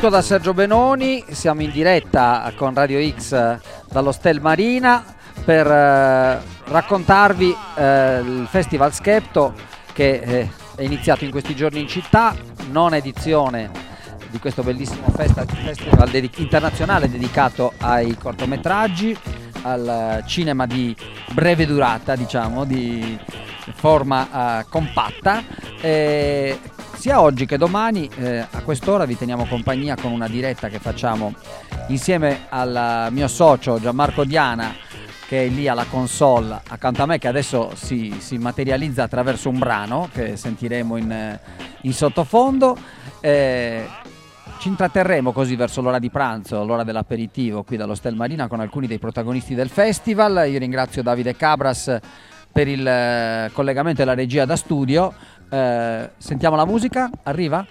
saluto da Sergio Benoni, siamo in diretta con Radio X dall'Hotel Marina per raccontarvi il Festival Skepto che è iniziato in questi giorni in città, nona edizione di questo bellissimo festival internazionale dedicato ai cortometraggi, al cinema di breve durata, diciamo, di forma compatta. Sia oggi che domani a quest'ora vi teniamo compagnia con una diretta che facciamo insieme al mio socio Gianmarco Diana, che è lì alla console accanto a me, che adesso si materializza attraverso un brano che sentiremo in sottofondo. Ci intratterremo così verso l'ora di pranzo, l'ora dell'aperitivo qui dall'Hotel Marina con alcuni dei protagonisti del festival. Io ringrazio Davide Cabras per il collegamento e la regia da studio. Sentiamo la musica, arriva?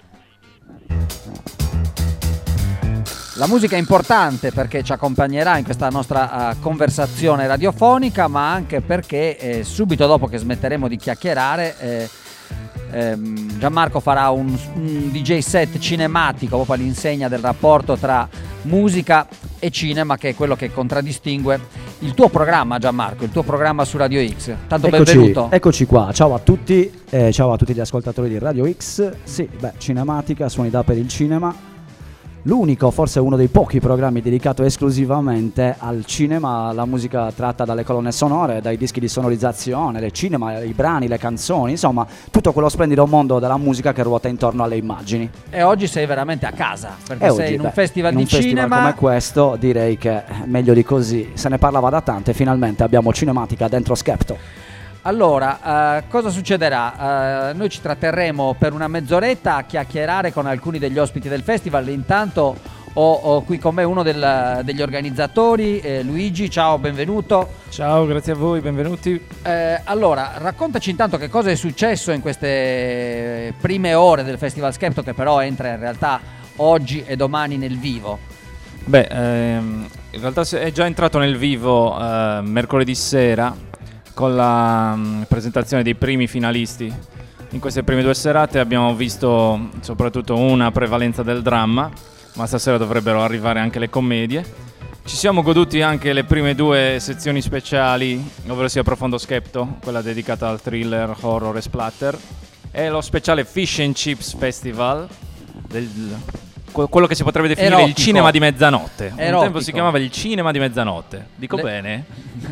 La musica è importante perché ci accompagnerà in questa nostra conversazione radiofonica, ma anche perché subito dopo che smetteremo di chiacchierare Gianmarco farà un DJ set cinematico proprio all'insegna del rapporto tra musica e cinema, che è quello che contraddistingue il tuo programma, Gianmarco, il tuo programma su Radio X. Tanto benvenuto. Eccoci qua, ciao a tutti gli ascoltatori di Radio X. Sì, cinematica, suonità per il cinema. L'unico, forse uno dei pochi programmi dedicato esclusivamente al cinema, alla musica tratta dalle colonne sonore, dai dischi di sonorizzazione, il cinema, i brani, le canzoni, insomma tutto quello splendido mondo della musica che ruota intorno alle immagini. E oggi sei veramente a casa, perché sei in un festival di cinema. In un festival come questo direi che meglio di così, se ne parlava da tanto e finalmente abbiamo cinematica dentro Skepto. Allora, cosa succederà? Noi ci tratterremo per una mezz'oretta a chiacchierare con alcuni degli ospiti del festival. Intanto ho qui con me uno degli organizzatori, Luigi, ciao, benvenuto. Ciao, grazie a voi, benvenuti. Allora, raccontaci intanto che cosa è successo in queste prime ore del Festival Skepto, che però entra in realtà oggi e domani nel vivo. In realtà è già entrato nel vivo mercoledì sera, con la presentazione dei primi finalisti. In queste prime 2 serate abbiamo visto soprattutto una prevalenza del dramma, ma stasera dovrebbero arrivare anche le commedie. Ci siamo goduti anche le prime 2 sezioni speciali, ovvero sia Profondo Skepto, quella dedicata al thriller, horror e splatter, e lo speciale Fish and Chips Festival, quello che si potrebbe definire erotico. Il cinema di mezzanotte. Erotico. Un tempo si chiamava il cinema di mezzanotte. Dico bene?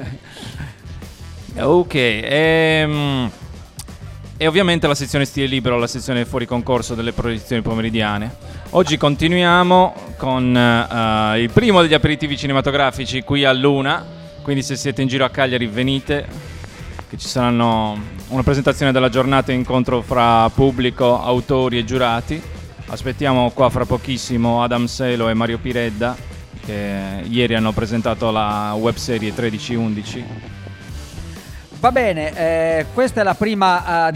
Ok, e ovviamente la sezione stile libero, la sezione fuori concorso delle proiezioni pomeridiane. Oggi continuiamo con il primo degli aperitivi cinematografici qui a Luna, quindi se siete in giro a Cagliari venite, che ci saranno una presentazione della giornata e incontro fra pubblico, autori e giurati. Aspettiamo qua fra pochissimo Adam Selo e Mario Piredda, che ieri hanno presentato la webserie 1311. Va bene, questa è la prima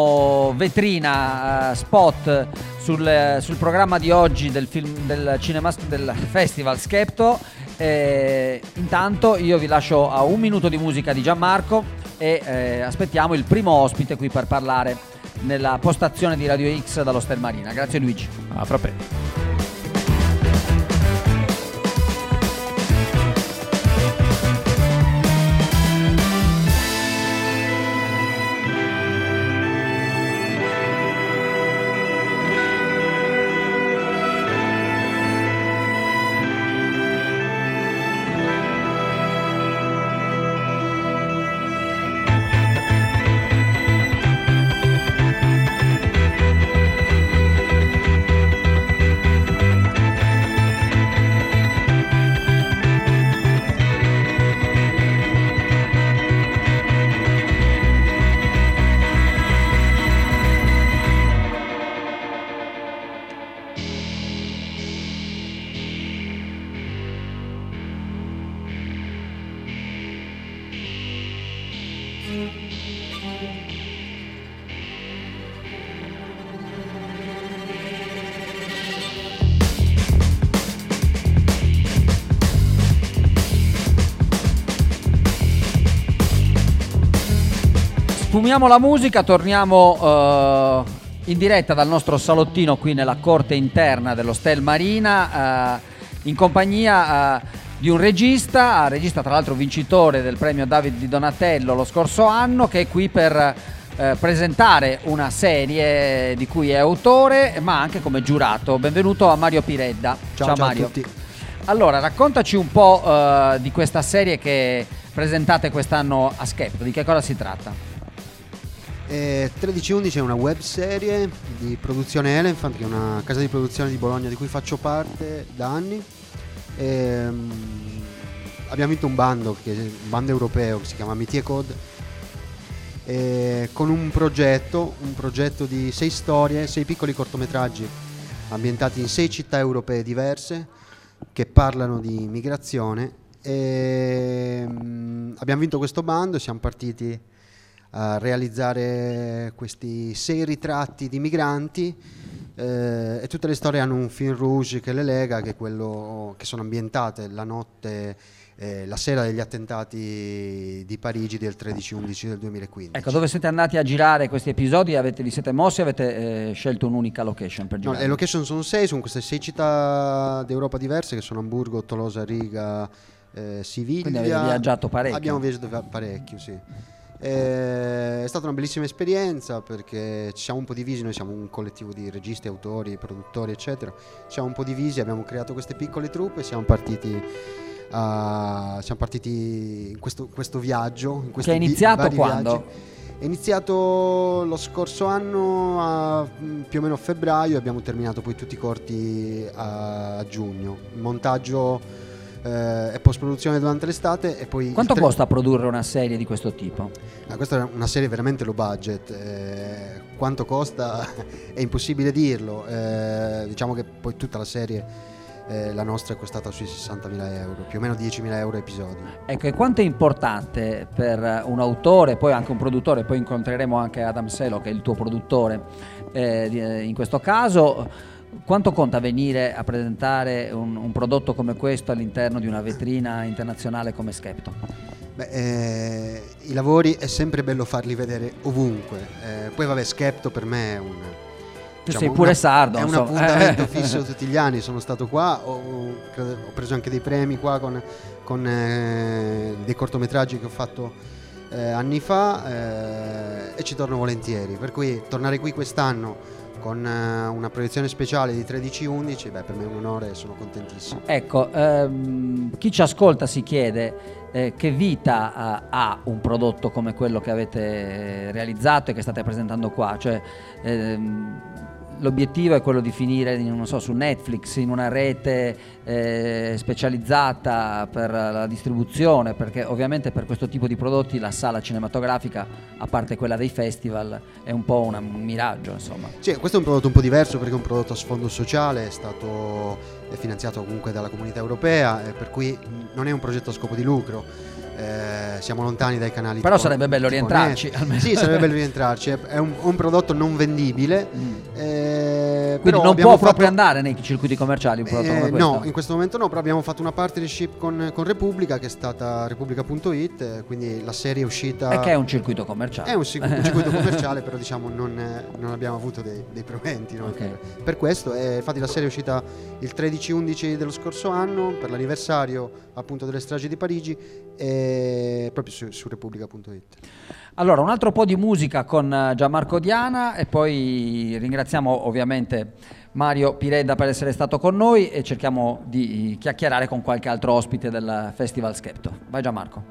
vetrina spot sul programma di oggi del Festival Skepto. Intanto io vi lascio a 1 minuto di musica di Gianmarco e aspettiamo il primo ospite qui per parlare nella postazione di Radio X dall'Hotel Marina. Grazie Luigi. A frappè. Sfumiamo la musica, torniamo in diretta dal nostro salottino qui nella corte interna dell'Hotel Marina, in compagnia di un regista tra l'altro vincitore del premio David di Donatello lo scorso anno, che è qui per presentare una serie di cui è autore ma anche come giurato. Benvenuto a Mario Piredda. Ciao Mario. a tutti. Allora, raccontaci un po' di questa serie che presentate quest'anno a Skepto. Di che cosa si tratta? 1311 è una web serie di produzione Elephant, che è una casa di produzione di Bologna di cui faccio parte da anni. Abbiamo vinto un bando europeo che si chiama Métier Code, con un progetto di 6 storie, 6 piccoli cortometraggi ambientati in 6 città europee diverse che parlano di migrazione. Abbiamo vinto questo bando e siamo partiti a realizzare questi 6 ritratti di migranti, e tutte le storie hanno un fil rouge che le lega, che è quello che sono ambientate la notte, la sera degli attentati di Parigi del 13-11 del 2015. Ecco, dove siete andati a girare questi episodi? Vi siete mossi o avete scelto un'unica location per girare? No, le location sono 6, sono queste 6 città d'Europa diverse, che sono Amburgo, Tolosa, Riga, Siviglia. Quindi avete viaggiato parecchio? Abbiamo viaggiato parecchio, sì. È stata una bellissima esperienza, perché ci siamo un po' divisi, noi siamo un collettivo di registi, autori, produttori eccetera, ci siamo un po' divisi, abbiamo creato queste piccole troupe e siamo partiti in questo viaggio, che è iniziato quando? Viaggi. È iniziato lo scorso anno a più o meno febbraio, e abbiamo terminato poi tutti i corti a giugno. Il montaggio e post-produzione durante l'estate. E poi quanto costa produrre una serie di questo tipo? Questa è una serie veramente low budget. Quanto costa è impossibile dirlo. Diciamo che poi tutta la serie, la nostra, è costata sui 60.000 euro, più o meno 10.000 euro episodio. Ecco, e quanto è importante per un autore, poi anche un produttore, poi incontreremo anche Adam Selo, che è il tuo produttore in questo caso, quanto conta venire a presentare un prodotto come questo all'interno di una vetrina internazionale come Skepto? I lavori è sempre bello farli vedere ovunque. Poi vabbè, Skepto per me è sei pure sardo, è un appuntamento fisso tutti gli anni. Sono stato qua, ho preso anche dei premi qua con dei cortometraggi che ho fatto anni fa, e ci torno volentieri, per cui tornare qui quest'anno con una proiezione speciale di 13-11, per me è un onore, sono contentissimo. Ecco, chi ci ascolta si chiede che vita ha un prodotto come quello che avete realizzato e che state presentando qua, cioè l'obiettivo è quello di finire, non so, su Netflix, in una rete specializzata per la distribuzione, perché ovviamente per questo tipo di prodotti la sala cinematografica, a parte quella dei festival, è un po' un miraggio, insomma. Sì, questo è un prodotto un po' diverso, perché è un prodotto a sfondo sociale, è finanziato comunque dalla Comunità Europea, per cui non è un progetto a scopo di lucro. Siamo lontani dai canali, però sarebbe bello rientrarci almeno. Sì, sarebbe bello rientrarci. È un prodotto non vendibile, quindi non può proprio andare nei circuiti commerciali un prodotto come questo? No, in questo momento no, però abbiamo fatto una partnership con Repubblica, che è stata Repubblica.it, quindi la serie è uscita. E che è un circuito commerciale. È un circuito commerciale, però diciamo non abbiamo avuto dei proventi, no? Okay. Per questo, infatti la serie è uscita il 13-11 dello scorso anno, per l'anniversario appunto delle stragi di Parigi, proprio su Repubblica.it. Allora, un altro po' di musica con Gianmarco Diana, e poi ringraziamo ovviamente Mario Piredda per essere stato con noi, e cerchiamo di chiacchierare con qualche altro ospite del Festival Skepto. Vai Gianmarco.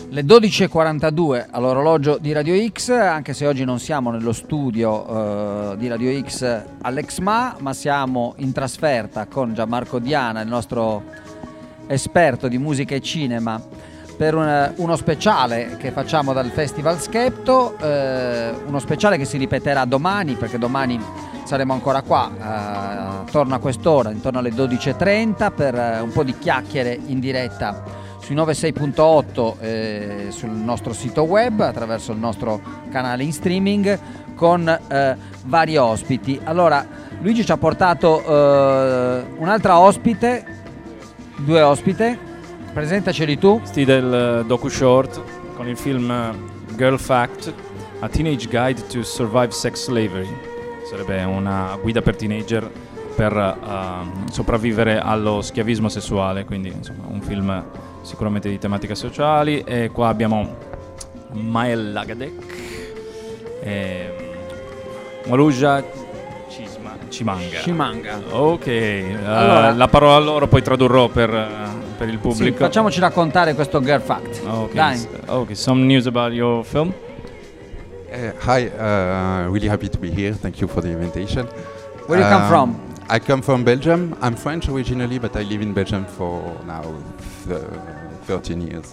Le 12.42 all'orologio di Radio X, anche se oggi non siamo nello studio di Radio X all'Exma, ma siamo in trasferta con Gianmarco Diana, il nostro esperto di musica e cinema, per uno speciale che facciamo dal Festival Skepto, uno speciale che si ripeterà domani, perché domani saremo ancora qua, attorno a quest'ora, intorno alle 12.30, per un po' di chiacchiere in diretta sui 96.8 sul nostro sito web, attraverso il nostro canale in streaming, con vari ospiti. Allora, Luigi ci ha portato un'altra ospite, due ospite, presentaceli tu. Sti del docu short con il film Girl Fact, A Teenage Guide to Survive Sex Slavery. Sarebbe una guida per teenager per sopravvivere allo schiavismo sessuale, quindi insomma un film sicuramente di tematiche sociali. E qua abbiamo Mael Lagadek e Maluja Chimanga. Ok, allora, la parola a loro, poi tradurrò per il pubblico. Sì, facciamoci raccontare questo Girl Fact. Okay. Dai. Okay, some news about your film. Hi, really happy to be here. Thank you for the invitation. Where do you come from? I come from Belgium. I'm French originally, but I live in Belgium for now 13 years.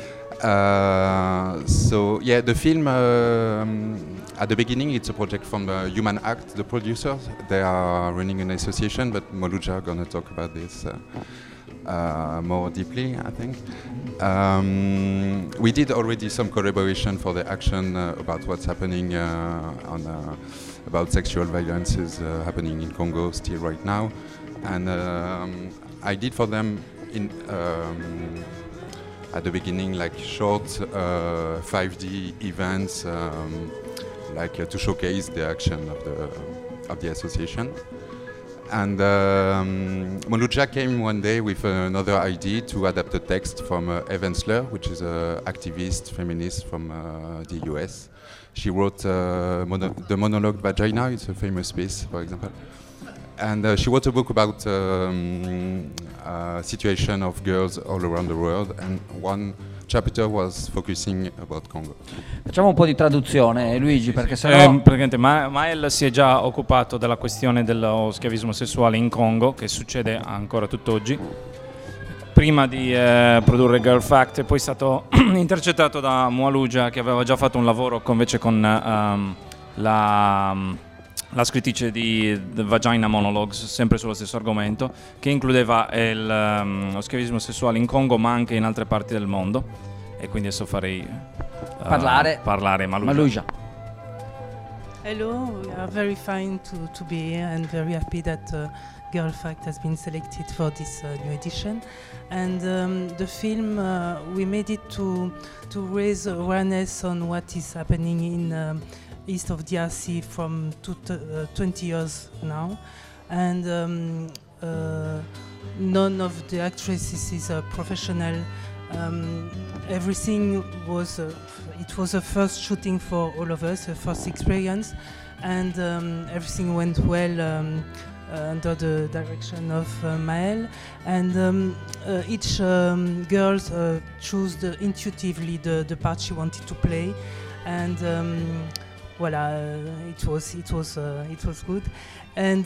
So yeah, the film at the beginning it's a project from Human Act, the producers. They are running an association, but Maluja are gonna talk about this more deeply, I think. We did already some collaboration for the action about what's happening about sexual violences happening in Congo still right now, and I did for them in at the beginning like short 5D events to showcase the action of the association. And Maluja came one day with another idea to adapt a text from Eva Ensler, which is an activist feminist from the US. She wrote the monologue Vagina, it's a famous piece, for example. And she wrote a book about situation of girls all around the world, and one chapter was focusing about Congo. Facciamo un po' di traduzione, Luigi, perché sennò... Praticamente Mael si è già occupato della questione dello schiavismo sessuale in Congo, che succede ancora tutt'oggi. Prima di produrre Girl Fact è poi stato intercettato da Maluja, che aveva già fatto un lavoro invece con la scrittrice di The Vagina Monologues, sempre sullo stesso argomento, che includeva lo schiavismo sessuale in Congo, ma anche in altre parti del mondo. E quindi adesso farei parlare Maluja. Hello, we are very fine to be here and very happy that Girl Fact has been selected for this new edition. And the film, we made it to raise awareness on what is happening in east of DRC from 20 years now. And none of the actresses is a professional. Everything was it was a first shooting for all of us, a first experience, and everything went well under the direction of Mael. And each girl chose intuitively the part she wanted to play, and voila, it was good. And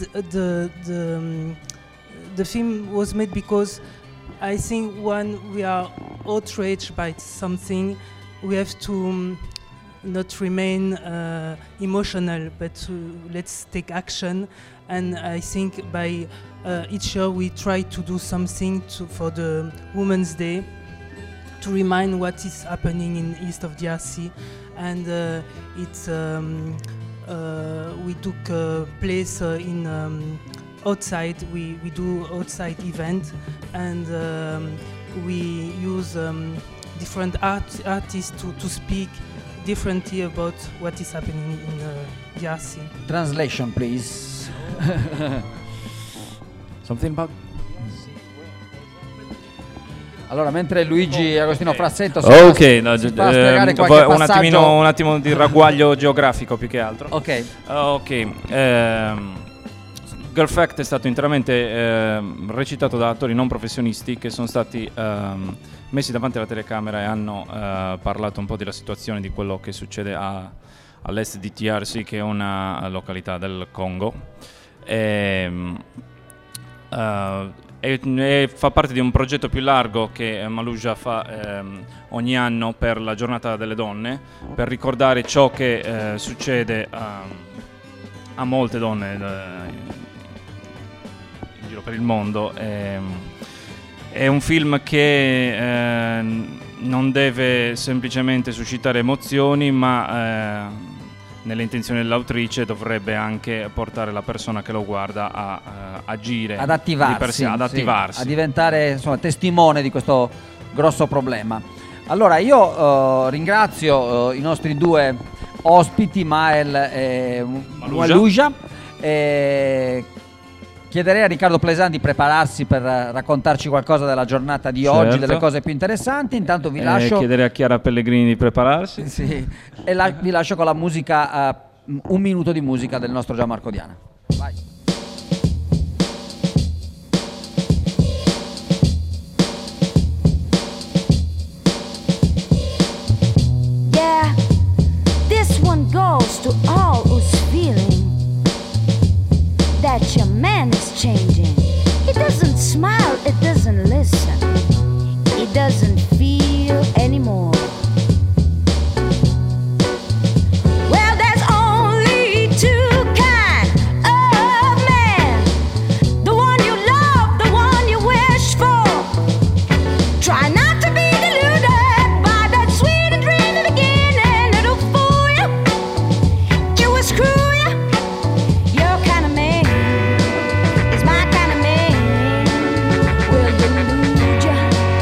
the film was made because I think when we are outraged by something, we have to not remain emotional, but let's take action. And I think by each year we try to do something for the Women's Day to remind what is happening in east of DRC. And we took place in outside. We do outside event, and we use different artists to speak differently about what is happening in DRC. Translation, please. Something about... Allora, mentre Luigi Agostino Frassetto si fa spiegare qualche passaggio... un attimo di ragguaglio geografico più che altro. Ok. Girl Fact è stato interamente recitato da attori non professionisti che sono stati messi davanti alla telecamera e hanno parlato un po' della situazione, di quello che succede all'est di TRC, che è una località del Congo. E fa parte di un progetto più largo che Maluja fa ogni anno per la giornata delle donne, per ricordare ciò che succede a molte donne in giro per il mondo. È un film che non deve semplicemente suscitare emozioni, ma nelle intenzioni dell'autrice dovrebbe anche portare la persona che lo guarda a agire, ad attivarsi, a diventare, insomma, testimone di questo grosso problema. Allora io ringrazio i nostri due ospiti, Mael e Maluja. Chiederei a Riccardo Plesan di prepararsi per raccontarci qualcosa della giornata di oggi, delle cose più interessanti. Intanto vi lascio. Chiederei a Chiara Pellegrini di prepararsi. Sì. E vi lascio con la musica, un minuto di musica del nostro Gianmarco Diana. Vai. Yeah, this one goes to all who's feeling that your man is changing. He doesn't smile, it doesn't listen, he doesn't feel anymore. Well, there's only two kind of man, the one you love, the one you wish for. Try not to be deluded by that sweet dream of beginning. It'll fool you, it will screw you. Your kind of man is my kind of man. Will delude you.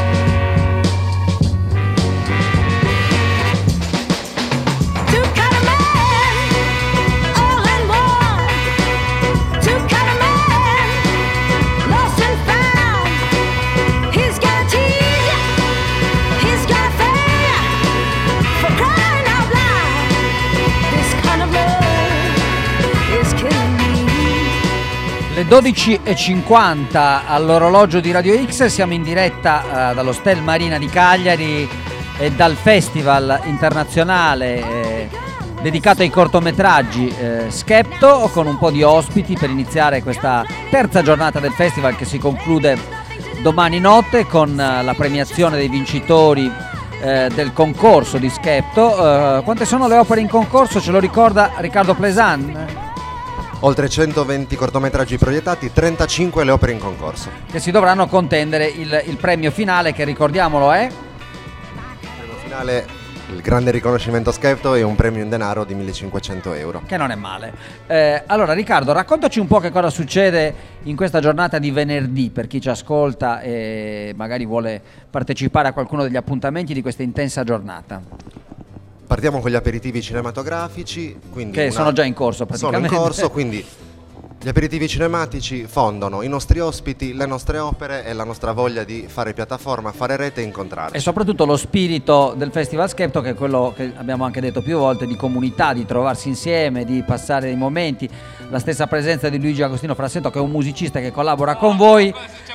Two kind of man, all in one. Two kind of man, lost and found. He's gonna tease you, he's gonna fail you. For crying out loud, this kind of love is killing me. Le 12:50 all'orologio di Radio X, siamo in diretta dallo Stel Marina di Cagliari e dal Festival internazionale dedicato ai cortometraggi Skepto, con un po' di ospiti per iniziare questa terza giornata del festival che si conclude domani notte con la premiazione dei vincitori del concorso di Skepto. Quante sono le opere in concorso? Ce lo ricorda Riccardo Plesan? Oltre 120 cortometraggi proiettati, 35 le opere in concorso. Che si dovranno contendere il premio finale, che ricordiamolo è? Il premio finale, il grande riconoscimento Skepto, e un premio in denaro di 1.500 euro. Che non è male. Allora Riccardo, raccontaci un po' che cosa succede in questa giornata di venerdì, per chi ci ascolta e magari vuole partecipare a qualcuno degli appuntamenti di questa intensa giornata. Partiamo con gli aperitivi cinematografici, quindi Che sono già in corso praticamente. Sono in corso, quindi gli aperitivi cinematici fondono i nostri ospiti, le nostre opere e la nostra voglia di fare piattaforma, fare rete e incontrarci. E soprattutto lo spirito del Festival Skepto, che è quello che abbiamo anche detto più volte, di comunità, di trovarsi insieme, di passare dei momenti. La stessa presenza di Luigi Agostino Frassetto, che è un musicista che collabora con voi.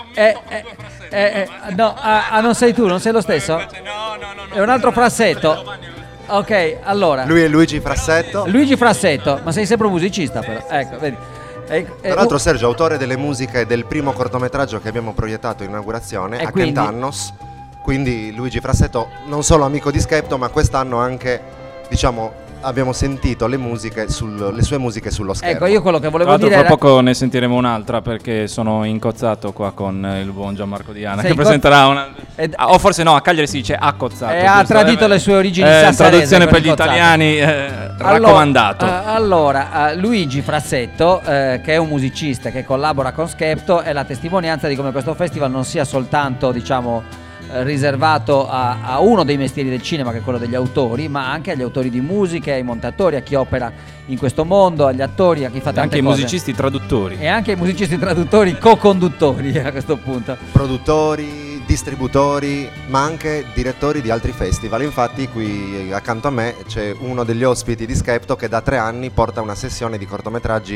No, non sei tu, non sei lo stesso? No. È un altro Frassetto. Ok, allora. Lui è Luigi Frassetto. Luigi Frassetto, ma sei sempre un musicista però. Ecco, vedi. Tra l'altro Sergio, autore delle musiche del primo cortometraggio che abbiamo proiettato in inaugurazione a Kentannos. Quindi Luigi Frassetto non solo amico di Skepto, ma quest'anno anche, diciamo, abbiamo sentito le sue musiche sullo schermo. Ecco, io quello che volevo dire fra poco ne sentiremo un'altra, perché sono incozzato qua con il buon Gianmarco Diana, che presenterà una... o forse no, a Cagliari si dice accozzato. Ha tradito le sue origini sassarese. Traduzione per gli italiani, raccomandato. Allora, Luigi Frassetto, che è un musicista che collabora con Skepto, è la testimonianza di come questo festival non sia soltanto, diciamo, riservato a uno dei mestieri del cinema, che è quello degli autori, ma anche agli autori di musiche, ai montatori, a chi opera in questo mondo, agli attori, a chi fa tante anche cose. I musicisti traduttori. E anche i musicisti traduttori, co-conduttori a questo punto. Produttori, distributori, ma anche direttori di altri festival. Infatti qui accanto a me c'è uno degli ospiti di Skepto che da 3 anni porta una sessione di cortometraggi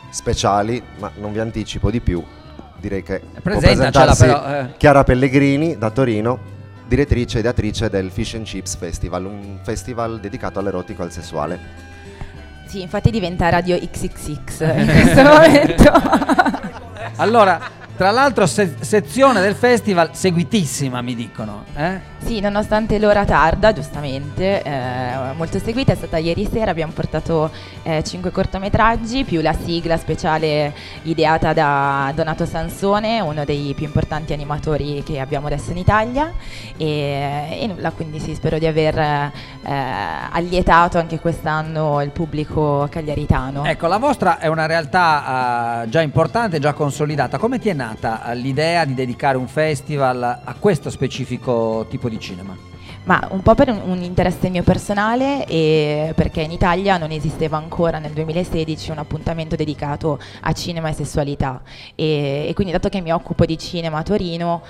speciali, ma non vi anticipo di più. Direi che può Presentacela, presentarsi però, Chiara Pellegrini da Torino, direttrice e ideatrice del Fish and Chips Festival, un festival dedicato all'erotico e al sessuale. Sì, infatti diventa Radio XXX in questo momento. Allora, tra l'altro sezione del festival seguitissima, mi dicono. Sì, nonostante l'ora tarda, giustamente, molto seguita, è stata ieri sera, abbiamo portato 5 cortometraggi, più la sigla speciale ideata da Donato Sansone, uno dei più importanti animatori che abbiamo adesso in Italia, e nulla, quindi sì, spero di aver allietato anche quest'anno il pubblico cagliaritano. Ecco, la vostra è una realtà già importante, già consolidata. Come ti è nata l'idea di dedicare un festival a questo specifico tipo di cinema? Ma un po' per un interesse mio personale, e perché in Italia non esisteva ancora nel 2016 un appuntamento dedicato a cinema e sessualità, e quindi, dato che mi occupo di cinema a Torino,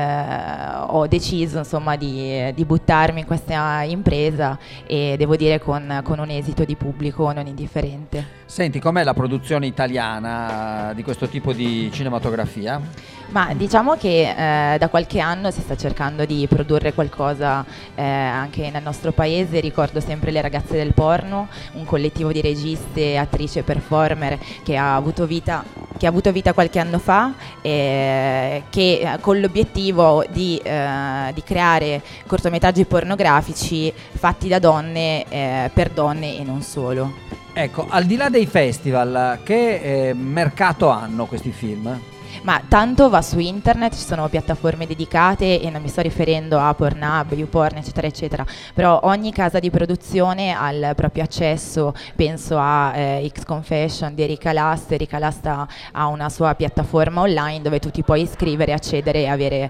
ho deciso insomma di buttarmi in questa impresa, e devo dire con un esito di pubblico non indifferente. Senti, com'è la produzione italiana di questo tipo di cinematografia? Ma diciamo che da qualche anno si sta cercando di produrre qualcosa anche nel nostro paese. Ricordo sempre Le Ragazze del Porno, un collettivo di registe, attrici e performer che ha avuto vita qualche anno fa, che con l'obiettivo di creare cortometraggi pornografici fatti da donne per donne e non solo. Ecco, al di là dei festival, che mercato hanno questi film? Ma tanto va su internet, ci sono piattaforme dedicate, e non mi sto riferendo a Pornhub, YouPorn, eccetera eccetera, però ogni casa di produzione ha il proprio accesso. Penso a X Confession di Erika Last. Erika Last ha una sua piattaforma online dove tu ti puoi iscrivere, accedere e avere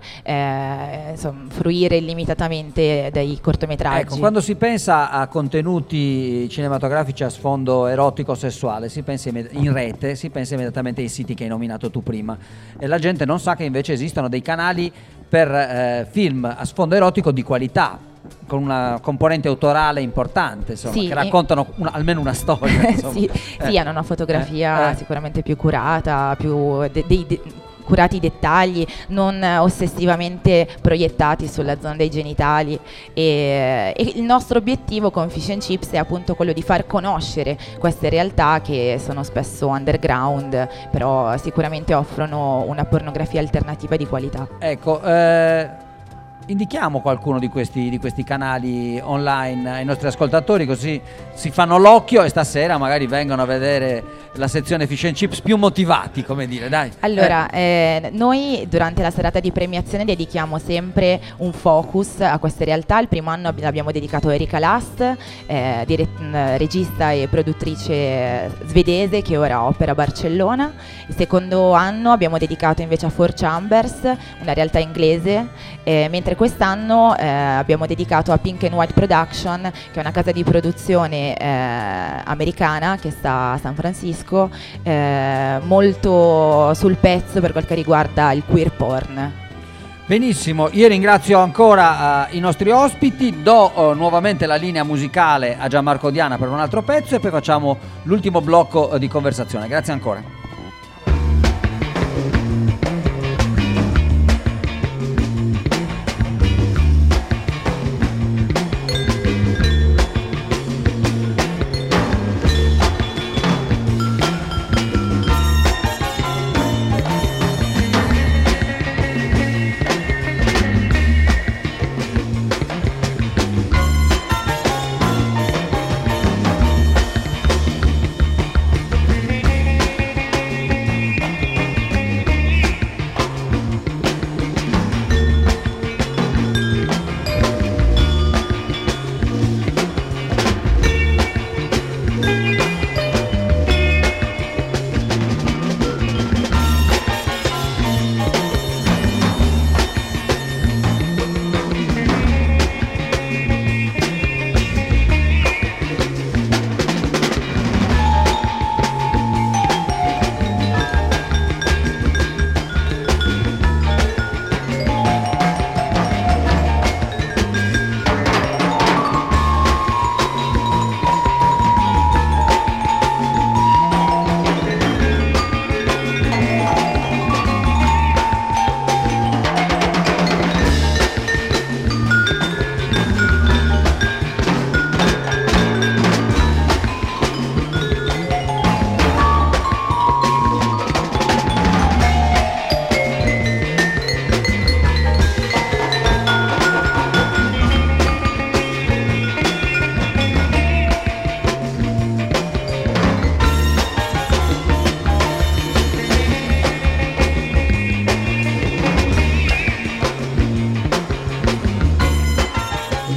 fruire illimitatamente dei cortometraggi. Ecco, quando si pensa a contenuti cinematografici a sfondo erotico sessuale, si pensa in rete, si pensa immediatamente ai siti che hai nominato tu prima, e la gente non sa che invece esistono dei canali per film a sfondo erotico di qualità, con una componente autorale importante, insomma, sì, che raccontano almeno una storia. Sì, hanno una fotografia sicuramente più curata, più curati i dettagli, non ossessivamente proiettati sulla zona dei genitali, e il nostro obiettivo con Fish and Chips è appunto quello di far conoscere queste realtà che sono spesso underground, però sicuramente offrono una pornografia alternativa di qualità. Ecco, indichiamo qualcuno di questi canali online ai nostri ascoltatori, così si fanno l'occhio e stasera magari vengono a vedere la sezione Fish and Chips più motivati, come dire, dai. Allora, noi durante la serata di premiazione dedichiamo sempre un focus a queste realtà. Il primo anno l'abbiamo dedicato a Erika Last, regista e produttrice svedese che ora opera a Barcellona. Il secondo anno abbiamo dedicato invece a Four Chambers, una realtà inglese, mentre quest'anno abbiamo dedicato a Pink and White Production, che è una casa di produzione americana che sta a San Francisco, molto sul pezzo per quel che riguarda il queer porn. Benissimo, io ringrazio ancora i nostri ospiti, do nuovamente la linea musicale a Gianmarco Diana per un altro pezzo e poi facciamo l'ultimo blocco di conversazione. Grazie ancora.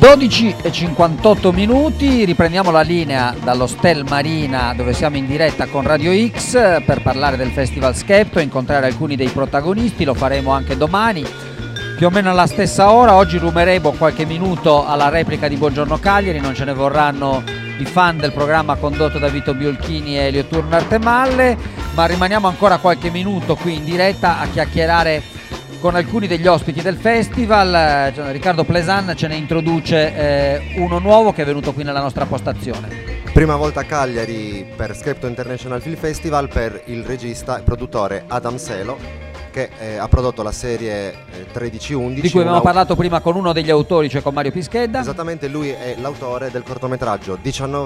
12:58 minuti, riprendiamo la linea dallo Stel Marina dove siamo in diretta con Radio X per parlare del Festival Skepto e incontrare alcuni dei protagonisti. Lo faremo anche domani più o meno alla stessa ora. Oggi ruberemo qualche minuto alla replica di Buongiorno Cagliari, non ce ne vorranno i fan del programma condotto da Vito Biolchini e Elio Turno Artemalle, ma rimaniamo ancora qualche minuto qui in diretta a chiacchierare con alcuni degli ospiti del festival. Riccardo Plesan ce ne introduce uno nuovo che è venuto qui nella nostra postazione. Prima volta a Cagliari per Skepto International Film Festival per il regista e produttore Adam Selo, che ha prodotto la serie 1311 di cui abbiamo parlato prima con uno degli autori, cioè con Mario Pischedda. Esattamente, lui è l'autore del cortometraggio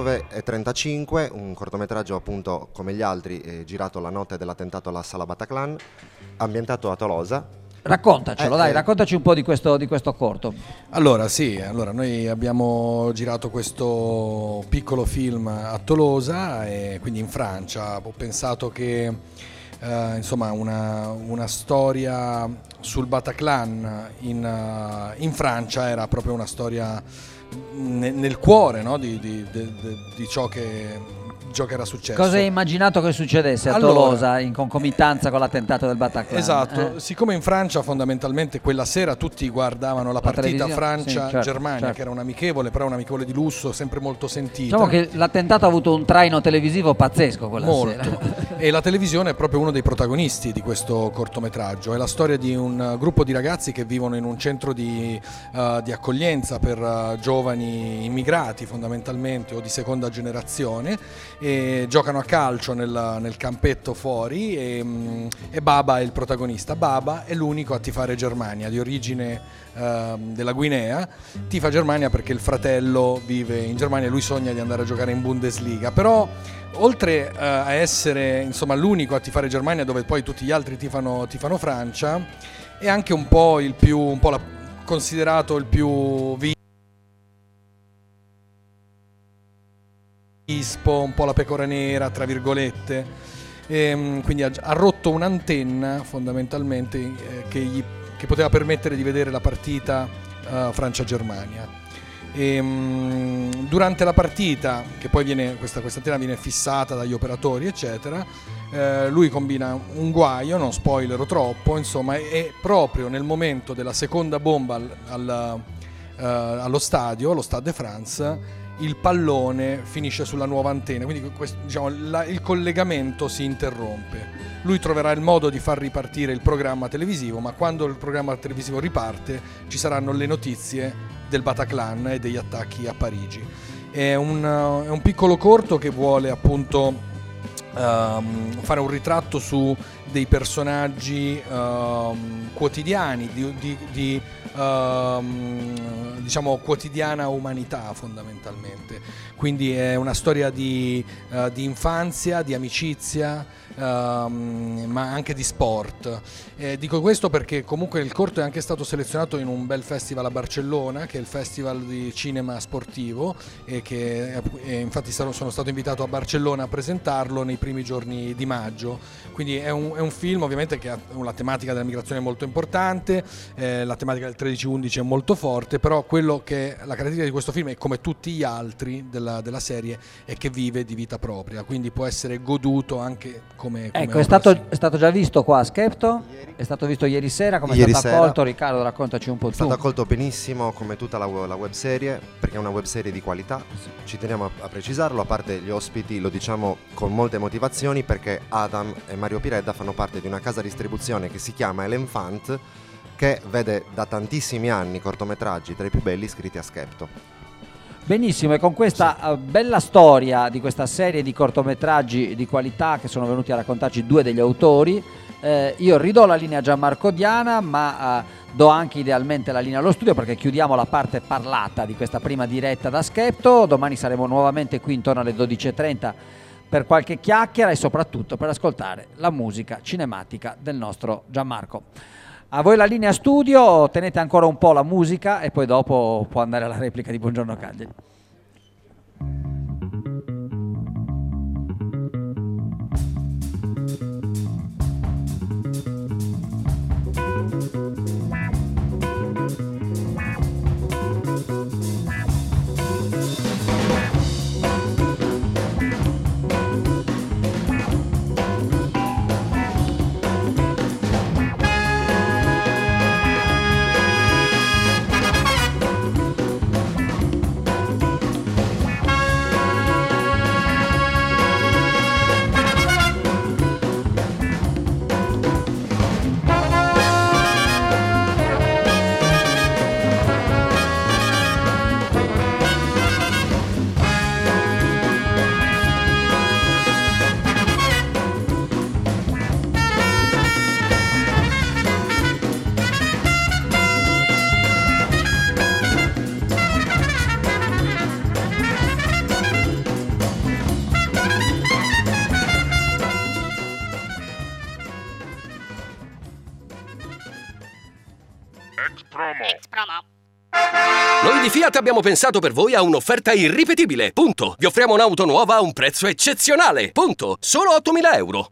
19:35, un cortometraggio appunto come gli altri girato la notte dell'attentato alla Sala Bataclan, ambientato a Tolosa. Raccontacelo, raccontaci un po' di questo corto. Allora noi abbiamo girato questo piccolo film a Tolosa e quindi in Francia. Ho pensato che insomma una storia sul Bataclan in Francia era proprio una storia nel cuore, no? di ciò che era successo. Cosa hai immaginato che succedesse a Tolosa in concomitanza con l'attentato del Bataclan? Esatto, siccome in Francia fondamentalmente quella sera tutti guardavano la partita Francia-Germania, certo. Che era un amichevole, però un amichevole di lusso, sempre molto sentita. Diciamo che l'attentato ha avuto un traino televisivo pazzesco quella sera. E la televisione è proprio uno dei protagonisti di questo cortometraggio. È la storia di un gruppo di ragazzi che vivono in un centro di accoglienza per giovani immigrati fondamentalmente o di seconda generazione, e giocano a calcio nel campetto fuori e Baba è il protagonista. Baba è l'unico a tifare Germania, di origine della Guinea, tifa Germania perché il fratello vive in Germania e lui sogna di andare a giocare in Bundesliga, però oltre a essere insomma l'unico a tifare Germania dove poi tutti gli altri tifano Francia, è anche un po' considerato il più un po' la pecora nera tra virgolette, quindi ha rotto un'antenna fondamentalmente che poteva permettere di vedere la partita Francia-Germania. Durante la partita, che poi questa antenna viene fissata dagli operatori eccetera, lui combina un guaio, non spoilerò troppo, insomma, e proprio nel momento della seconda bomba allo stadio, lo Stade de France, il pallone finisce sulla nuova antenna, quindi il collegamento si interrompe. Lui troverà il modo di far ripartire il programma televisivo, ma quando il programma televisivo riparte ci saranno le notizie del Bataclan e degli attacchi a Parigi. È un piccolo corto che vuole appunto fare un ritratto su dei personaggi quotidiani, diciamo quotidiana umanità fondamentalmente. Quindi è una storia di infanzia, di amicizia, ma anche di sport. Dico questo perché comunque il corto è anche stato selezionato in un bel festival a Barcellona, che è il Festival di Cinema Sportivo, e che infatti sono stato invitato a Barcellona a presentarlo nei primi giorni di maggio. Quindi è un film ovviamente che ha una tematica della migrazione molto importante, la tematica del 1311 è molto forte, però quello che la caratteristica di questo film è, come tutti gli altri della serie, è che vive di vita propria, quindi può essere goduto anche come ecco, è stato già visto qua a Skepto? È stato visto ieri sera, come è stato accolto? Riccardo, raccontaci un po' tu. È stato accolto benissimo, come tutta la web serie, perché è una web serie di qualità, ci teniamo a precisarlo. A parte gli ospiti, lo diciamo con molte motivazioni, perché Adam e Mario Piredda fanno parte di una casa distribuzione che si chiama Elefant, che vede da tantissimi anni cortometraggi tra i più belli scritti a Skepto. Benissimo, e con questa bella storia di questa serie di cortometraggi di qualità che sono venuti a raccontarci due degli autori, io ridò la linea a Gianmarco Diana, ma do anche idealmente la linea allo studio, perché chiudiamo la parte parlata di questa prima diretta da Skepto. Domani saremo nuovamente qui intorno alle 12:30 per qualche chiacchiera e soprattutto per ascoltare la musica cinematica del nostro Gianmarco. A voi la linea studio, tenete ancora un po' la musica e poi dopo può andare alla replica di Buongiorno Cagliari. Noi di Fiat abbiamo pensato per voi a un'offerta irripetibile, punto. Vi offriamo un'auto nuova a un prezzo eccezionale, punto. Solo 8.000 euro.